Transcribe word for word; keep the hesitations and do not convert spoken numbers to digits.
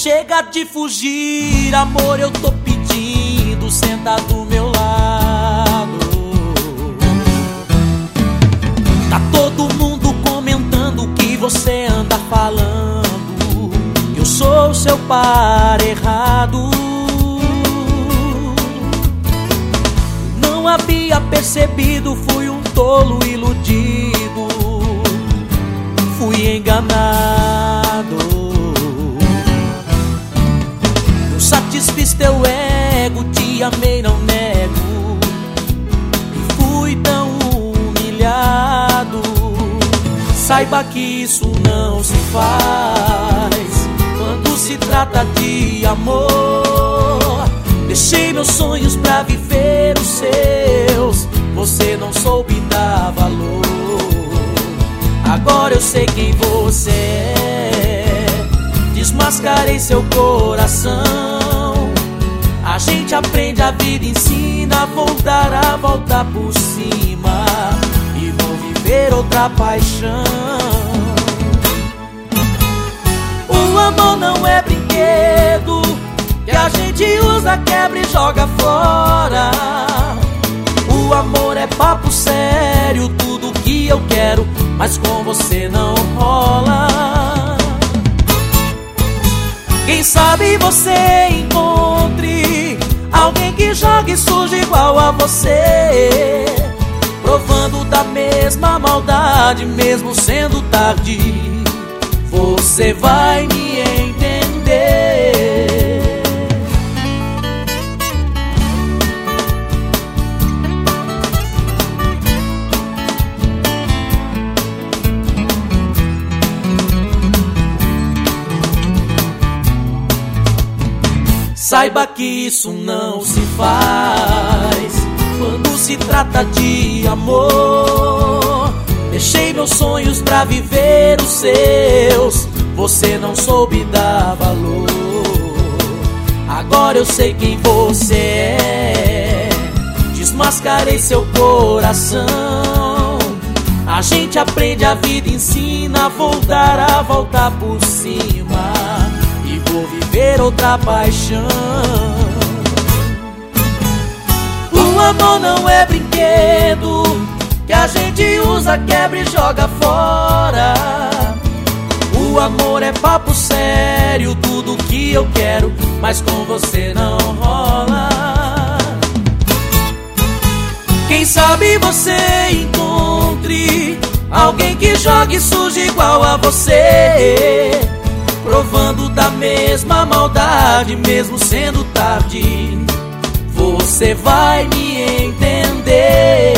chega de fugir, amor, eu tô pedindo, senta do meu lado. Tá todo mundo comentando que você anda falando, eu sou seu par errado. Não havia percebido, fui um tolo iludido, fui enganado. Eu satisfiz teu ego, te amei, não nego, e fui tão humilhado. Saiba que isso não se faz quando se trata de amor. Deixei meus sonhos pra viver os seus, você não soube dar valor. Agora eu sei quem você é, desmascarei seu coração. A gente aprende, a vida ensina a voltar, a voltar por cima, e vou viver outra paixão. O amor não é brinquedo que a gente usa, quebra e joga fora. O amor é papo sério, tudo que eu quero, mas com você não rola. Quem sabe você encontre alguém que jogue e surge igual a você, provando da mesma maldade, mesmo sendo tarde, você vai me entender. Saiba que isso não se faz quando se trata de amor. Deixei meus sonhos pra viver os seus, você não soube dar valor. Agora eu sei quem você é, desmascarei seu coração. A gente aprende, a vida ensina a voltar, a voltar por cima, e vou viver outra paixão. O amor não é brinquedo que a gente usa, quebra e joga fora. O amor é papo sério, tudo que eu quero, mas com você não rola. Quem sabe você encontre alguém que jogue e surge igual a você, provando da mesma maldade, mesmo sendo tarde, você vai me entender.